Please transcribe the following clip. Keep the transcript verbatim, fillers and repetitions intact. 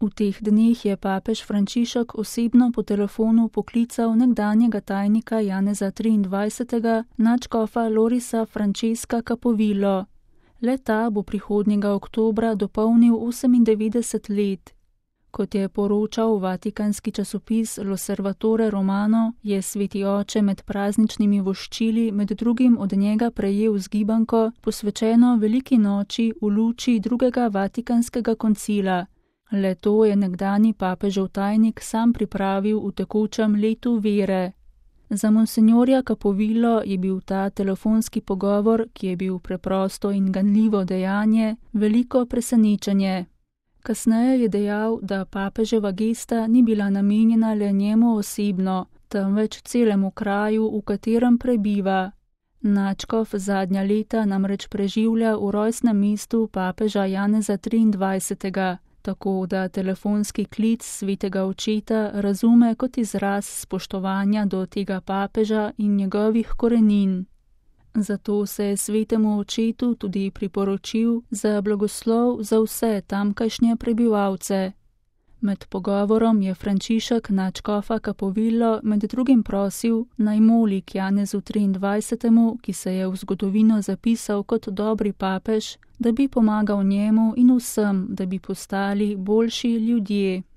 V teh dneh je papež Frančišek osebno po telefonu poklical nekdanjega tajnika Janeza triindvajsetega nadškofa Lorisa Francesca Capovillo. Le ta bo prihodnjega oktobra dopolnil osemindevetdeset let. Kot je poročal vatikanski časopis L'Osservatore Romano, je sveti oče med prazničnimi voščili med drugim od njega prejel zgibanko, posvečeno veliki noči v luči drugega vatikanskega koncila. Le to je nekdanji papežev tajnik sam pripravil v tekočem letu vere. Za monsinjorja Capovillo je bil ta telefonski pogovor, ki je bil preprosto in ganljivo dejanje, veliko presenečenje. Kasneje je dejal, da papeževa gesta ni bila namenjena le njemu osebno, temveč celemu kraju, v katerem prebiva. Nadškof zadnja leta namreč preživlja v rojstnem mestu papeža Janeza triindvajsetega, tako da telefonski klic svetega očeta razume kot izraz spoštovanja do tega papeža in njegovih korenin. Zato se je svetemu očetu tudi priporočil za blagoslov za vse tamkajšnje prebivalce. Med pogovorom je Frančišek nadškofa Capovillo med drugim prosil, naj moli k Janezu triindvajsetemu, ki se je v zgodovino zapisal kot dobri papež, da bi pomagal njemu in vsem, da bi postali boljši ljudje.